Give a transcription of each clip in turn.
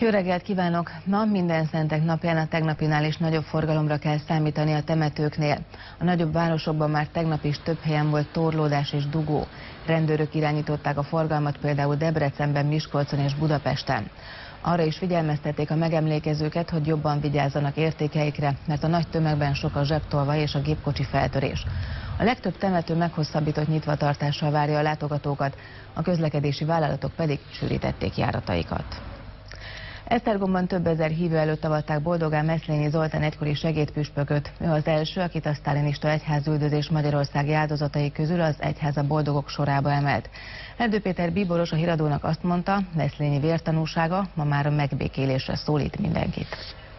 Jó reggelt kívánok! Ma Mindenszentek napján a tegnapinál is nagyobb forgalomra kell számítani a temetőknél. A nagyobb városokban már tegnap is több helyen volt torlódás és dugó. Rendőrök irányították a forgalmat például Debrecenben, Miskolcon és Budapesten. Arra is figyelmeztették a megemlékezőket, hogy jobban vigyázzanak értékeikre, mert a nagy tömegben sok a zsebtolvaj és a gépkocsi feltörés. A legtöbb temető meghosszabbított nyitvatartással várja a látogatókat, a közlekedési vállalatok pedig sűrítették járataikat. Esztergomban több ezer hívő előtt avatták boldogán Meszlényi Zoltán egykori segédpüspököt. Ő az első, akit a sztálinista egyházüldözés magyarországi áldozatai közül az egyháza boldogok sorába emelt. Erdő Péter bíboros a híradónak azt mondta, Meszlényi vértanúsága ma már a megbékélésre szólít mindenkit.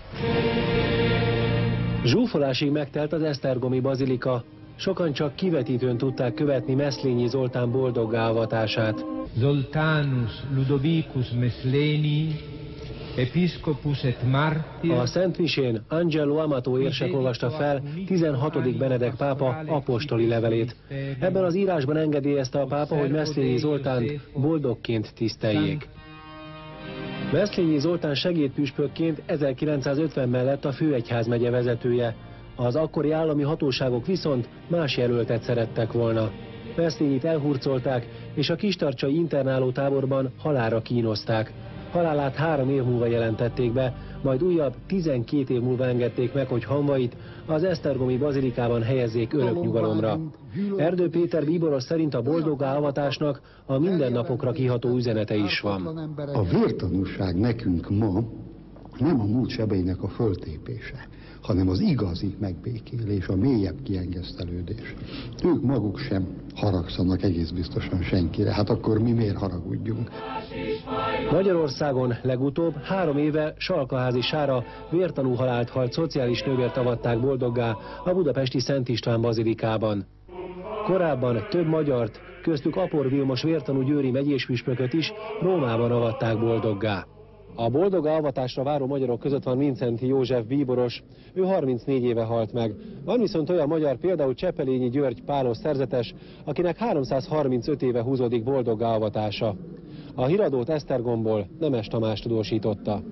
Zsúfolásig megtelt az esztergomi bazilika. Sokan csak kivetítőn tudták követni Meszlényi Zoltán boldoggá avatását. Zoltánus Ludovicus Meszlényi, Episcopus et Martyr. A Szentmisén Angelo Amato érsek olvasta fel 16. Benedek pápa apostoli levelét. Ebben az írásban engedélyezte a pápa, hogy Meszlényi Zoltánt boldogként tiszteljék. Meszlényi Zoltán segédpüspökként 1950 mellett a főegyházmegye vezetője. Az akkori állami hatóságok viszont más jelöltet szerettek volna. Meszlényit elhurcolták, és a kistarcsai internáló táborban halálra kínozták. Halálát 3 év múlva jelentették be, majd újabb 12 év múlva engedték meg, hogy hamvait az esztergomi bazilikában helyezzék örök nyugalomra. Erdő Péter bíboros szerint a boldoggá avatásnak a mindennapokra kiható üzenete is van. A vértanúság nekünk ma nem a múlt sebeinek a föltépése, hanem az igazi megbékélés, a mélyebb kiengesztelődés. Ők maguk sem haragszanak egész biztosan senkire, hát akkor mi miért haragudjunk? Magyarországon legutóbb 3 éve Salkaházi Sára vértanú halált halt szociális nővért avatták boldoggá a budapesti Szent István bazilikában. Korábban több magyart, köztük Apor Vilmos vértanú győri megyéspüspököt is Rómában avatták boldoggá. A boldoggá avatásra váró magyarok között van Mindszenty József bíboros, ő 34 éve halt meg. Van viszont olyan magyar, például Csepelényi György Pálos szerzetes, akinek 335 éve húzódik boldoggá avatása. A híradót Esztergomból Nemes Tamás tudósította.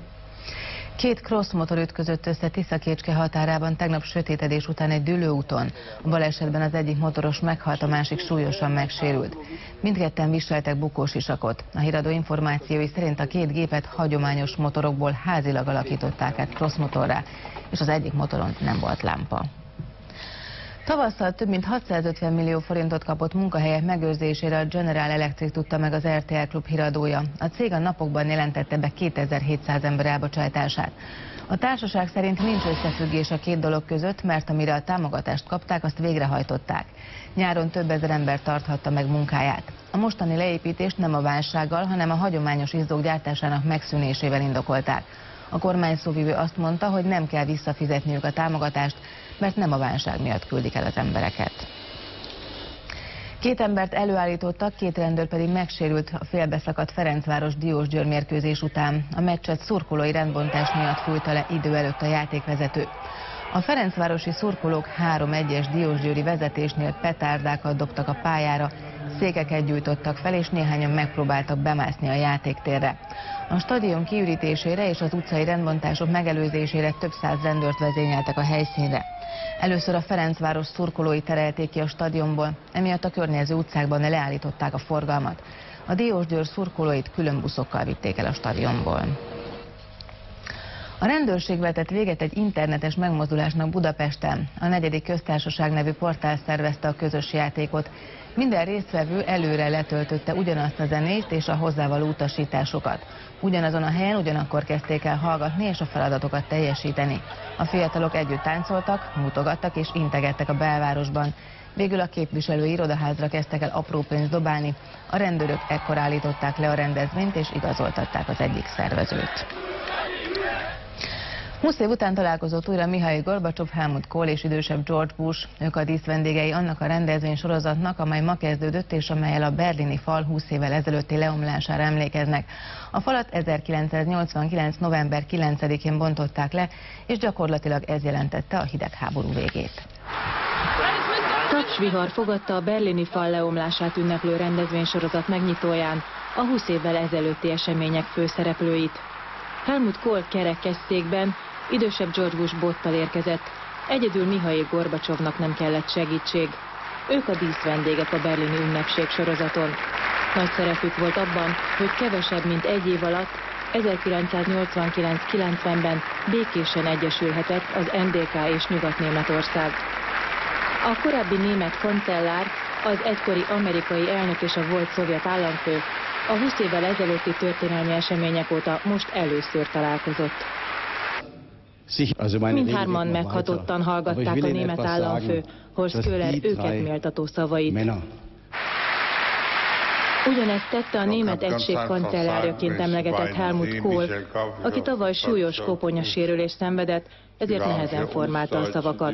2 crossmotor ütközött össze Tiszakécske határában tegnap sötétedés után egy dűlőúton. A balesetben az egyik motoros meghalt, a másik súlyosan megsérült. Mindketten viseltek bukósisakot. A híradó információi szerint a 2 gépet hagyományos motorokból házilag alakították át crossmotorrá, és az egyik motoron nem volt lámpa. Tavasszal több mint 650 millió forintot kapott munkahelyek megőrzésére a General Electric, tudta meg az RTL Klub híradója. A cég a napokban jelentette be 2700 ember elbocsátását. A társaság szerint nincs összefüggés a 2 dolog között, mert amire a támogatást kapták, azt végrehajtották. Nyáron több ezer ember tarthatta meg munkáját. A mostani leépítést nem a válsággal, hanem a hagyományos izzók gyártásának megszűnésével indokolták. A kormány szóvivő azt mondta, hogy nem kell visszafizetniük a támogatást, mert nem a válság miatt küldik el az embereket. 2 embert előállítottak, 2 rendőr pedig megsérült a félbeszakadt Ferencváros Diósgyőr mérkőzés után. A meccset szurkolói rendbontás miatt fújta le idő előtt a játékvezető. A ferencvárosi szurkolók 3-1-es diósgyőri vezetésnél petárdákat dobtak a pályára, székeket gyújtottak fel, és néhányan megpróbáltak bemászni a játéktérre. A stadion kiürítésére és az utcai rendbontások megelőzésére több száz rendőrt vezényeltek a helyszínre. Először a Ferencváros szurkolói terelték ki a stadionból, emiatt a környező utcákban leállították a forgalmat. A Diósgyőr szurkolóit külön buszokkal vitték el a stadionból. A rendőrség vetett véget egy internetes megmozdulásnak Budapesten. A 4. köztársaság nevű portál szervezte a közös játékot. Minden résztvevő előre letöltötte ugyanazt a zenét és a hozzávaló utasításokat. Ugyanazon a helyen ugyanakkor kezdték el hallgatni és a feladatokat teljesíteni. A fiatalok együtt táncoltak, mutogattak és integettek a belvárosban. Végül a képviselői irodaházra kezdtek el apró pénzt dobálni. A rendőrök ekkor állították le a rendezvényt és igazoltatták az egyik szervezőt. 20 év után találkozott újra Mihail Gorbacsov, Helmut Kohl és idősebb George Bush. Ők a díszvendégei annak a rendezvénysorozatnak, amely ma kezdődött, és amellyel a berlini fal 20 évvel ezelőtti leomlására emlékeznek. A falat 1989. november 9-én bontották le, és gyakorlatilag ez jelentette a hidegháború végét. Tapsvihar fogadta a berlini fal leomlását ünneplő rendezvénysorozat megnyitóján a 20 évvel ezelőtti események főszereplőit. Helmut Kohl kerekesszékben, idősebb George Bush bottal érkezett. Egyedül Mihail Gorbacsovnak nem kellett segítség. Ők a díszvendégek a berlini ünnepség sorozaton. Nagy szerepük volt abban, hogy kevesebb mint egy év alatt, 1989-90-ben békésen egyesülhetett az NDK és Nyugat-Németország. A korábbi német kancellár, az egykori amerikai elnök és a volt szovjet államfő a 20 évvel ezelőtti történelmi események óta most először találkozott. Mindhárman meghatottan hallgatták a német államfő, Horst Köhler őket méltató szavait. Ugyanezt tette a német egység kancellárjaként emlegetett Helmut Kohl, aki tavaly súlyos koponyasérülést szenvedett, ezért nehezen formálta a szavakat.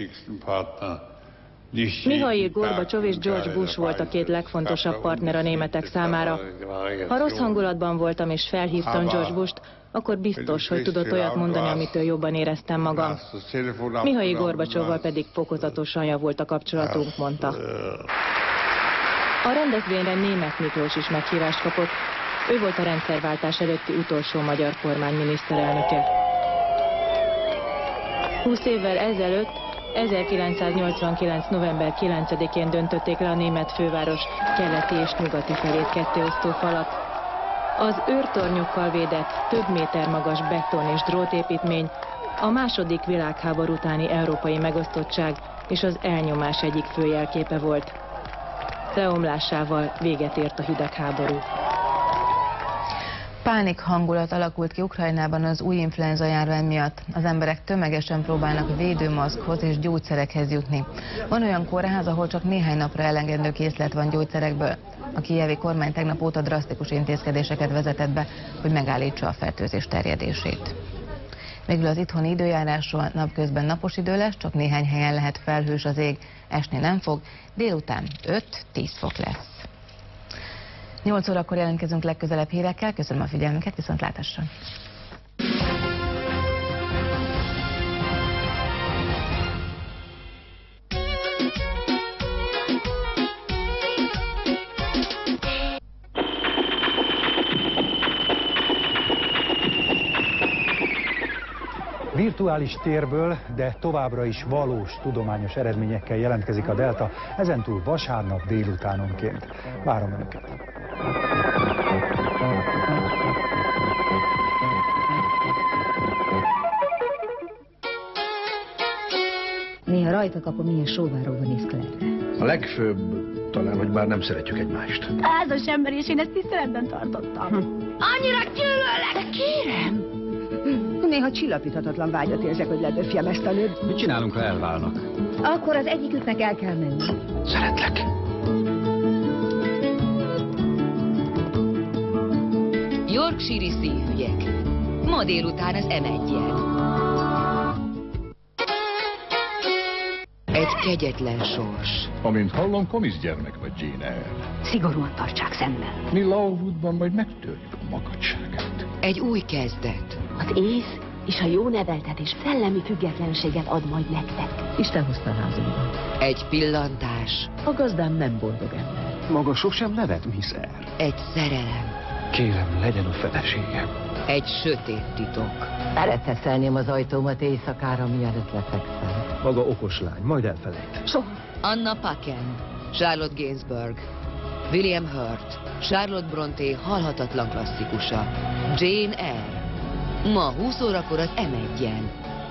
Mihail Gorbacsov és George Bush volt a két legfontosabb partner a németek számára. Ha rossz hangulatban voltam és felhívtam George Bush-t, akkor biztos, hogy tudott olyat mondani, amitől jobban éreztem magam. Mihail Gorbacsovval pedig fokozatosan javult a kapcsolatunk, mondta. A rendezvényre Németh Miklós is meghívást kapott. Ő volt a rendszerváltás előtti utolsó magyar kormány miniszterelnöke. 20 évvel ezelőtt, 1989. november 9-én döntötték le a német főváros keleti és nyugati felét kettéosztó falat. Az őrtornyokkal védett, több méter magas beton és drótépítmény a második világháború utáni európai megosztottság és az elnyomás egyik fő jelképe volt. Leomlásával véget ért a hidegháború. Pánik hangulat alakult ki Ukrajnában az új influenza járvány miatt. Az emberek tömegesen próbálnak védőmaszkhoz és gyógyszerekhez jutni. Van olyan kórház, ahol csak néhány napra elegendő készlet van gyógyszerekből. A kijevi kormány tegnap óta drasztikus intézkedéseket vezetett be, hogy megállítsa a fertőzés terjedését. Végül az itthoni időjárásról: napközben napos idő lesz, csak néhány helyen lehet felhős az ég, esni nem fog, délután 5-10 fok lesz. 8 órakor jelentkezünk legközelebb hírekkel, köszönöm a figyelmüket, viszontlátásra! Virtuális térből, de továbbra is valós tudományos eredményekkel jelentkezik a Delta, ezentúl vasárnap délutánonként. Várom Önöket! Néha rajta kapom, milyen sóvárogva néz Claire-re. A legfőbb talán, hogy már nem szeretjük egymást. Házas ember, és én ezt tiszteletben tartottam. Annyira gyűlöllek, kérem! Néha csillapíthatatlan vágyat érzek, hogy ledöfjem ezt a nőt. Mit csinálunk, ha elválnak? Akkor az egyiküknek el kell menni. Szeretlek. Yorkshire-i szívügyek. Ma délután az M1-en. Egy kegyetlen sors. Amint hallom, komiszgyermek vagy Jane Eyre. Szigorúan tartsák szemben. Mi Lowoodban majd megtörjük a makacságát. Egy új kezdet. Az ész és a jó neveltetés szellemi függetlenséget ad majd nektek. Isten hozta a házunkba. Egy pillantás. A gazdám nem boldog ember. Maga sosem nevet, Miss Eyre. Egy szerelem. Kérem, legyen a feleségem. Egy sötét titok. Beleteszelném az ajtómat éjszakára, mielőtt lefekszem. Maga okos lány, majd elfelejt. Soha. Anna Paquin, Charlotte Gainsbourg, William Hurt, Charlotte Brontë halhatatlan klasszikusa, Jane Eyre. Ma 20 órakor az M1-en.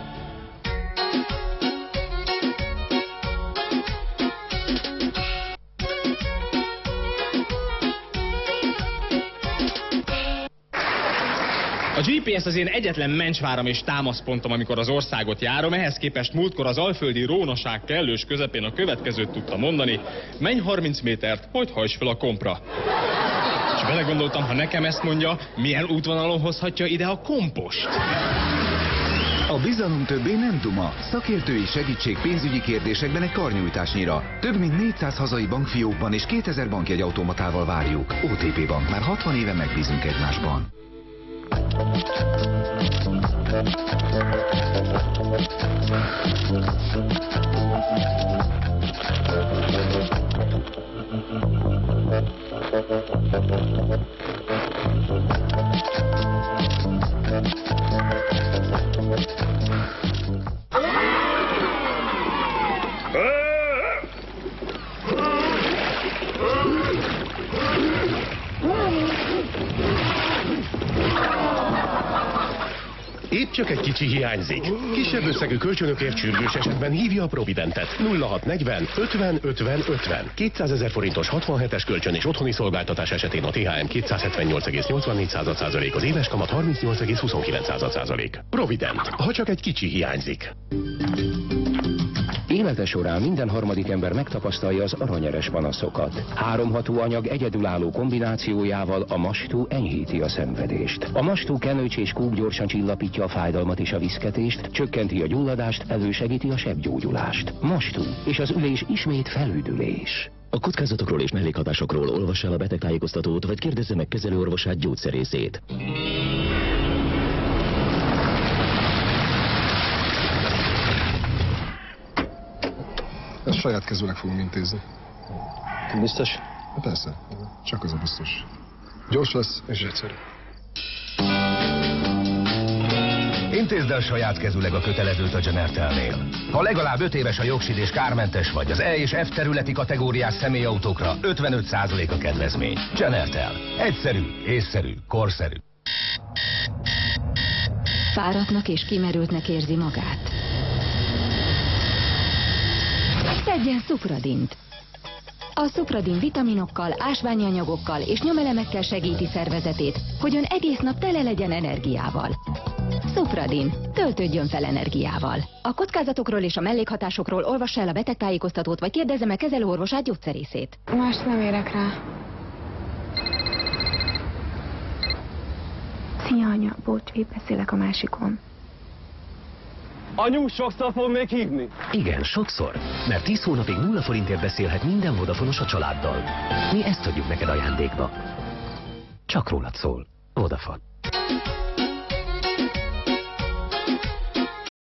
A GPS az én egyetlen mencsváram és támaszpontom, amikor az országot járom, ehhez képest múltkor az alföldi rónaság kellős közepén a következőt tudta mondani: menj 30 métert, majd hajts fel a kompra. És belegondoltam, ha nekem ezt mondja, milyen útvonalon hozhatja ide a kompost? A bizalom többé nem duma. Szakértői segítség pénzügyi kérdésekben egy karnyújtásnyira. Több mint 400 hazai bankfiókban és 2000 bankjegyautomatával várjuk. OTP Bank, már 60 éve megbízunk egymásban. Csak egy kicsi hiányzik. Kisebb összegű kölcsönökért sürgős esetben hívja a Providentet. 0640 50 50 50. 200 000 forintos 67-es kölcsön és otthoni szolgáltatás esetén a THM 278,84%, az éves kamat 38,29%. Provident, ha csak egy kicsi hiányzik. Élete során minden harmadik ember megtapasztalja az aranyeres panaszokat. 3 hatú anyag egyedülálló kombinációjával a Mastú enyhíti a szenvedést. A Mastú kenőcs és kúk gyorsan csillapítja a fájdalmat és a viszketést, csökkenti a gyulladást, elősegíti a sebgyógyulást. Mastú, és az ülés ismét felüdülés. A kockázatokról és mellékhatásokról olvass el a betegtájékoztatót, vagy kérdezze meg kezelőorvosát, gyógyszerészét. Ezt saját kezűleg fogom intézni. Biztos? Persze, csak az a biztos. Gyors lesz és egyszerű. Intézd el saját kezűleg a kötelezőt a Genertelnél. Ha legalább 5 éves a jogsid és kármentes vagy, az E és F területi kategóriás személyautókra 55% a kedvezmény. Genertel. Egyszerű, észszerű, korszerű. Fáradtnak és kimerültnek érzi magát. Szedjen Supradint. A Supradin vitaminokkal, ásványi anyagokkal és nyomelemekkel segíti szervezetét, hogy ön egész nap tele legyen energiával. Supradin. Töltődjön fel energiával. A kockázatokról és a mellékhatásokról olvassa el a betegtájékoztatót, vagy kérdezze meg kezelőorvosát, gyógyszerészét. Más nem érek rá. Szia, anya. Bocs, épp beszélek a másikon. Anyu, sokszor fog még hívni? Igen, sokszor. Mert 10 hónapig 0 forintért beszélhet minden Vodafonos a családdal. Mi ezt adjuk neked ajándékba. Csak rólad szól. Vodafone.